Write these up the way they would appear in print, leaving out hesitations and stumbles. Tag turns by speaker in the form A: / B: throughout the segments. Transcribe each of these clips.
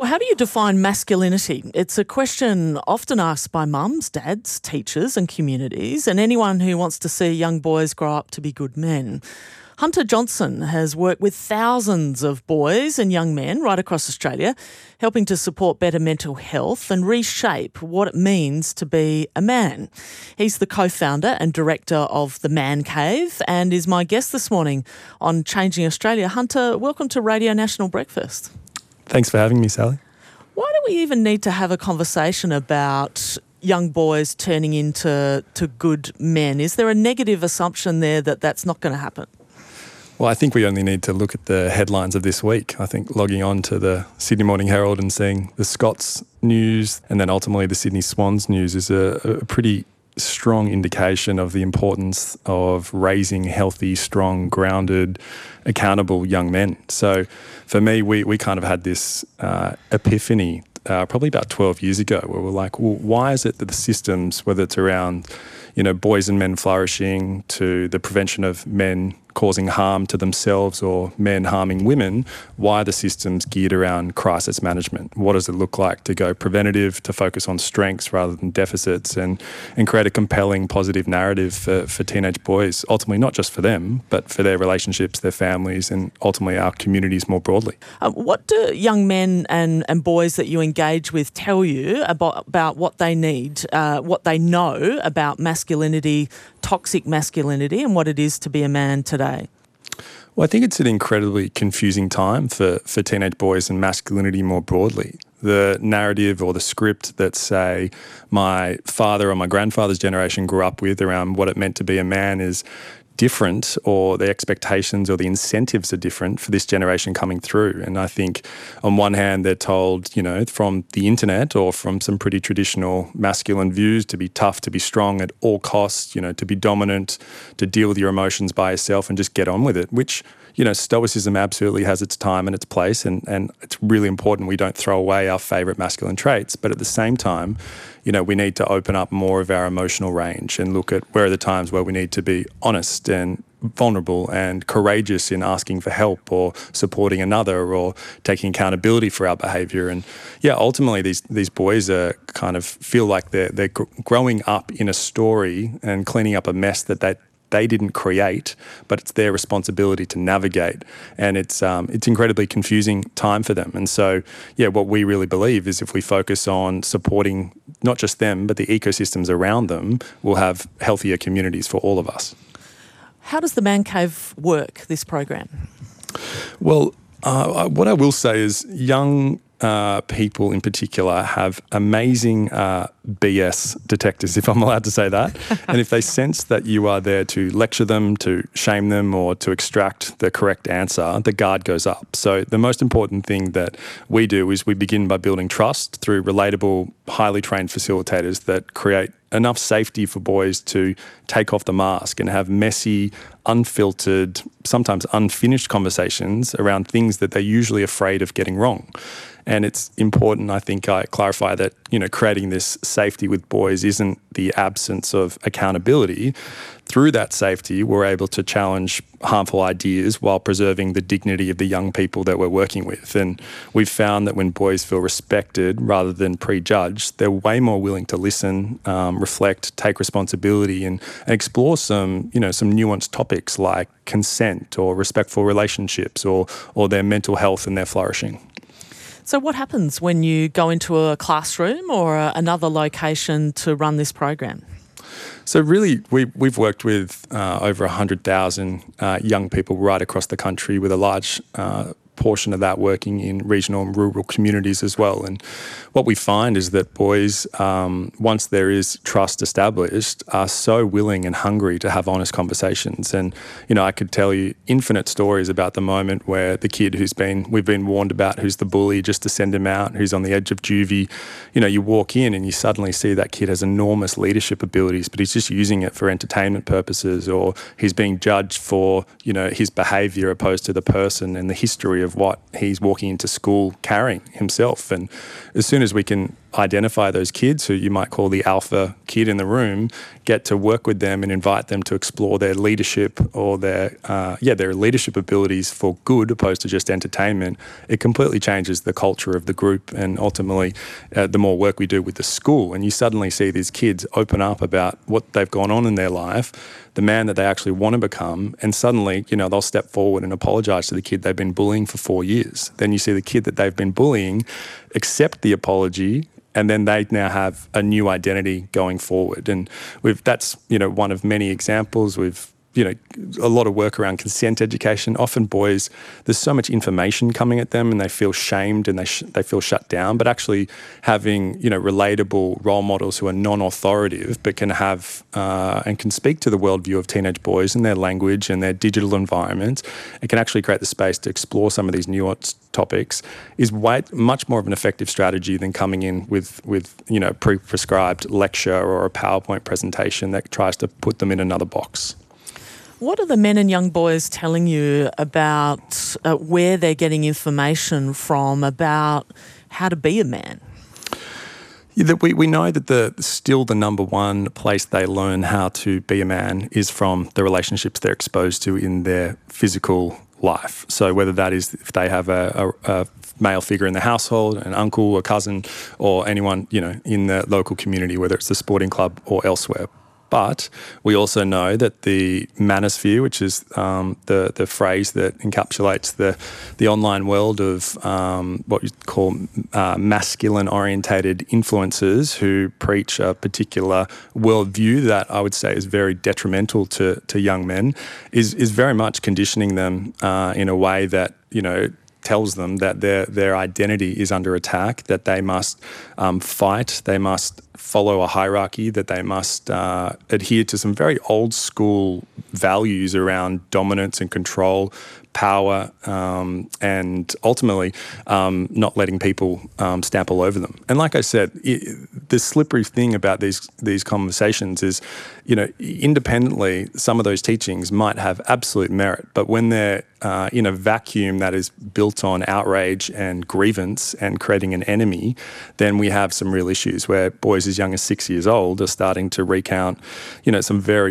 A: How do you define masculinity? It's a question often asked by mums, dads, teachers and communities, and anyone who wants to see young boys grow up to be good men. Hunter Johnson has worked with thousands of boys and young men right across Australia, helping to support better mental health and reshape what it means to be a man. He's the co-founder and director of The Man Cave and is my guest this morning on Changing Australia. Hunter, welcome to Radio National Breakfast.
B: Thanks for having me, Sally.
A: Why do we even need to have a conversation about young boys turning into good men? Is there a negative assumption there that that's not going to happen?
B: Well, I think we only need to look at the headlines of this week. I think logging on to the Sydney Morning Herald and seeing the Scots news and then ultimately the Sydney Swans news is a pretty strong indication of the importance of raising healthy, strong, grounded, accountable young men. So for me, we kind of had this epiphany probably about 12 years ago where we're like, well, why is it that the systems, whether it's around boys and men flourishing to the prevention of men causing harm to themselves or men harming women, why are the systems geared around crisis management? What does it look like to go preventative, to focus on strengths rather than deficits and create a compelling positive narrative for teenage boys, ultimately not just for them, but for their relationships, their families and ultimately our communities more broadly.
A: What do young men and boys that you engage with tell you about what they need, what they know about masculinity, toxic masculinity and what it is to be a man today?
B: Well, I think it's an incredibly confusing time for teenage boys and masculinity more broadly. The narrative or the script that, say, my father or my grandfather's generation grew up with around what it meant to be a man is different, or the expectations or the incentives are different for this generation coming through. And I think on one hand, they're told, from the internet or from some pretty traditional masculine views to be tough, to be strong at all costs, to be dominant, to deal with your emotions by yourself and just get on with it, which, stoicism absolutely has its time and its place. And it's really important we don't throw away our favourite masculine traits. But at the same time, we need to open up more of our emotional range and look at where are the times where we need to be honest and vulnerable and courageous in asking for help or supporting another or taking accountability for our behaviour. And ultimately these boys are kind of feel like they're growing up in a story and cleaning up a mess that they didn't create, but it's their responsibility to navigate. And it's incredibly confusing time for them. And so, what we really believe is if we focus on supporting not just them, but the ecosystems around them, we'll have healthier communities for all of us.
A: How does the Man Cave work, this program?
B: Well, what I will say is young people in particular have amazing BS detectors, if I'm allowed to say that. And if they sense that you are there to lecture them, to shame them, or to extract the correct answer, the guard goes up. So the most important thing that we do is we begin by building trust through relatable, highly trained facilitators that create enough safety for boys to take off the mask and have messy, unfiltered, sometimes unfinished conversations around things that they're usually afraid of getting wrong. And it's important, I think, I clarify that, creating this safety with boys isn't the absence of accountability. Through that safety, we're able to challenge harmful ideas while preserving the dignity of the young people that we're working with. And we've found that when boys feel respected rather than prejudged, they're way more willing to listen, reflect, take responsibility and explore some nuanced topics like consent or respectful relationships or their mental health and their flourishing.
A: So what happens when you go into a classroom or another location to run this program?
B: So really, we've worked with over 100,000 young people right across the country, with a large portion of that working in regional and rural communities as well. And what we find is that boys, once there is trust established, are so willing and hungry to have honest conversations. And, I could tell you infinite stories about the moment where the kid we've been warned about, who's the bully, just to send him out, who's on the edge of juvie. You walk in and you suddenly see that kid has enormous leadership abilities, but he's just using it for entertainment purposes, or he's being judged for, his behaviour opposed to the person and the history of what he's walking into school carrying himself. And as soon as we can identify those kids who you might call the alpha kid in the room, get to work with them and invite them to explore their leadership or their leadership abilities for good opposed to just entertainment, it completely changes the culture of the group and ultimately the more work we do with the school. And you suddenly see these kids open up about what they've gone on in their life, the man that they actually want to become, and suddenly, they'll step forward and apologise to the kid they've been bullying for 4 years. Then you see the kid that they've been bullying accept the apology, and then they now have a new identity going forward. And that's one of many examples. We've a lot of work around consent education. Often boys, there's so much information coming at them and they feel shamed and they feel shut down. But actually having relatable role models who are non-authoritative but can have and can speak to the worldview of teenage boys and their language and their digital environment, it can actually create the space to explore some of these nuanced topics, is much more of an effective strategy than coming in with pre-prescribed lecture or a PowerPoint presentation that tries to put them in another box.
A: What are the men and young boys telling you about where they're getting information from about how to be a man?
B: Yeah, we know that still the number one place they learn how to be a man is from the relationships they're exposed to in their physical life. So whether that is if they have a male figure in the household, an uncle, a cousin, or anyone in the local community, whether it's the sporting club or elsewhere. But we also know that the manosphere, which is the phrase that encapsulates the online world of what you call masculine-orientated influencers who preach a particular worldview that I would say is very detrimental to young men, is very much conditioning them in a way that tells them that their identity is under attack, that they must fight, they must follow a hierarchy, that they must adhere to some very old school values around dominance and control, power, and ultimately not letting people stamp all over them. And like I said, the slippery thing about these conversations is, independently, some of those teachings might have absolute merit, but when they're in a vacuum that is built on outrage and grievance and creating an enemy, then we have some real issues where boys as young as 6 years old are starting to recount, some very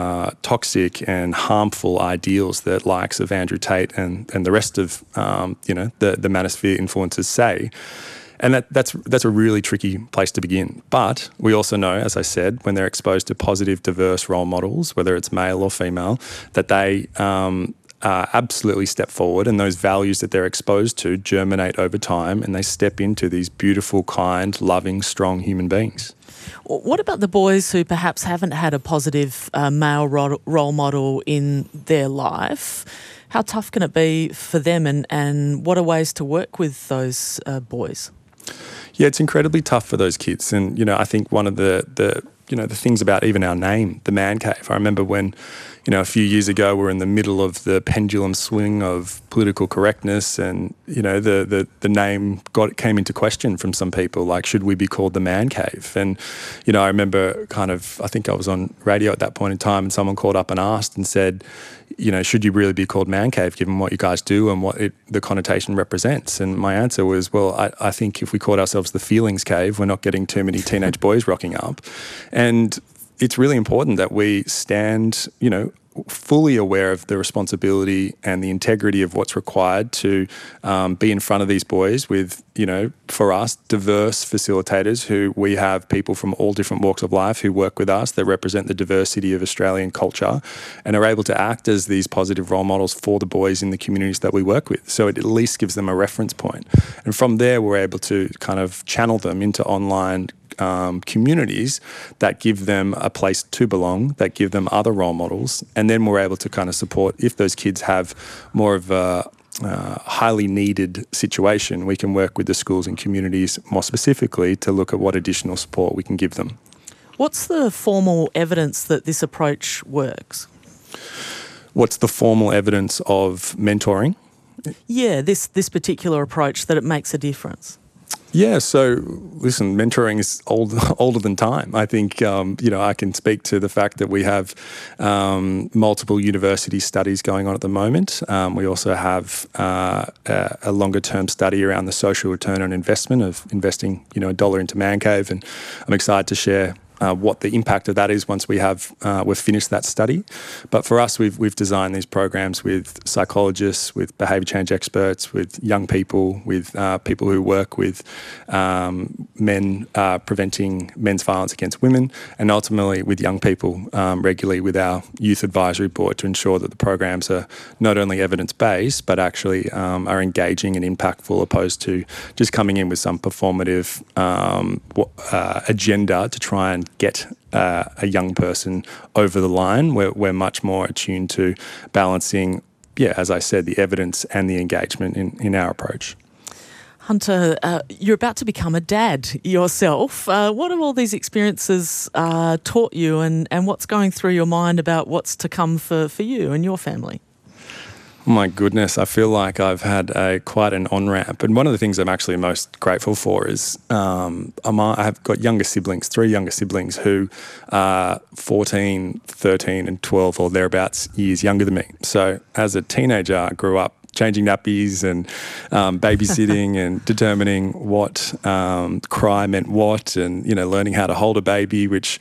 B: toxic and harmful ideals that likes of Andrew Tate and the rest of, the manosphere influencers say. And that's a really tricky place to begin. But we also know, as I said, when they're exposed to positive, diverse role models, whether it's male or female, that they absolutely step forward, and those values that they're exposed to germinate over time, and they step into these beautiful, kind, loving, strong human beings.
A: What about the boys who perhaps haven't had a positive male role model in their life? How tough can it be for them, and what are ways to work with those boys?
B: Yeah, it's incredibly tough for those kids. And, I think one of the things about even our name, the Man Cave, I remember when, a few years ago we were in the middle of the pendulum swing of political correctness and, the name came into question from some people, like, should we be called the Man Cave? And, I remember I think I was on radio at that point in time and someone called up and asked and said, should you really be called Man Cave given what you guys do and what the connotation represents? And my answer was, well, I think if we called ourselves the Feelings Cave, we're not getting too many teenage boys rocking up. And it's really important that we stand, fully aware of the responsibility and the integrity of what's required to be in front of these boys with, for us, diverse facilitators who we have people from all different walks of life who work with us that represent the diversity of Australian culture and are able to act as these positive role models for the boys in the communities that we work with. So it at least gives them a reference point. And from there, we're able to kind of channel them into online communities that give them a place to belong, that give them other role models, and then we're able to kind of support, if those kids have more of a highly needed situation, we can work with the schools and communities more specifically to look at what additional support we can give them.
A: What's the formal evidence that this approach works?
B: What's the formal evidence of mentoring?
A: Yeah, this particular approach, that it makes a difference.
B: Yeah, so listen, mentoring is older than time. I think, I can speak to the fact that we have multiple university studies going on at the moment. We also have a longer term study around the social return on investment of investing, $1 into Man Cave. And I'm excited to share what the impact of that is once we've finished that study. But for us, we've designed these programs with psychologists, with behaviour change experts, with young people, with people who work with men preventing men's violence against women, and ultimately with young people regularly with our youth advisory board to ensure that the programs are not only evidence-based but actually are engaging and impactful, opposed to just coming in with some performative agenda to try and get a young person over the line. We're much more attuned to balancing, as I said, the evidence and the engagement in our approach.
A: Hunter, you're about to become a dad yourself. What have all these experiences taught you, and what's going through your mind about what's to come for you and your family?
B: Oh my goodness, I feel like I've had quite an on-ramp. And one of the things I'm actually most grateful for is I have got younger siblings, 3 younger siblings who are 14, 13 and 12 or thereabouts years younger than me. So as a teenager, I grew up changing nappies and babysitting and determining what cry meant what, and, learning how to hold a baby, which,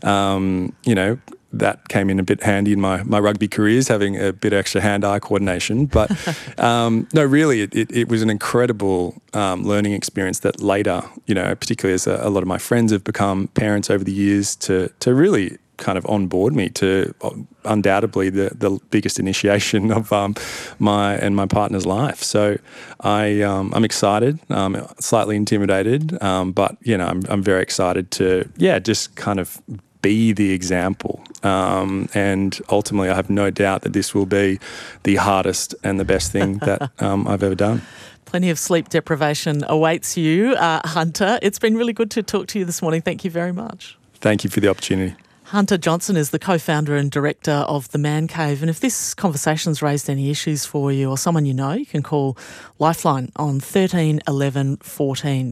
B: that came in a bit handy in my rugby careers, having a bit extra hand-eye coordination. But no, really, it was an incredible learning experience that later, particularly as a lot of my friends have become parents over the years, to really kind of onboard me to undoubtedly the biggest initiation of my partner's life. So I'm excited, slightly intimidated, but I'm very excited to just kind of be the example. And ultimately, I have no doubt that this will be the hardest and the best thing that I've ever done.
A: Plenty of sleep deprivation awaits you, Hunter. It's been really good to talk to you this morning. Thank you very much.
B: Thank you for the opportunity.
A: Hunter Johnson is the co-founder and director of The Man Cave. And if this conversation's raised any issues for you or someone you know, you can call Lifeline on 13 11 14.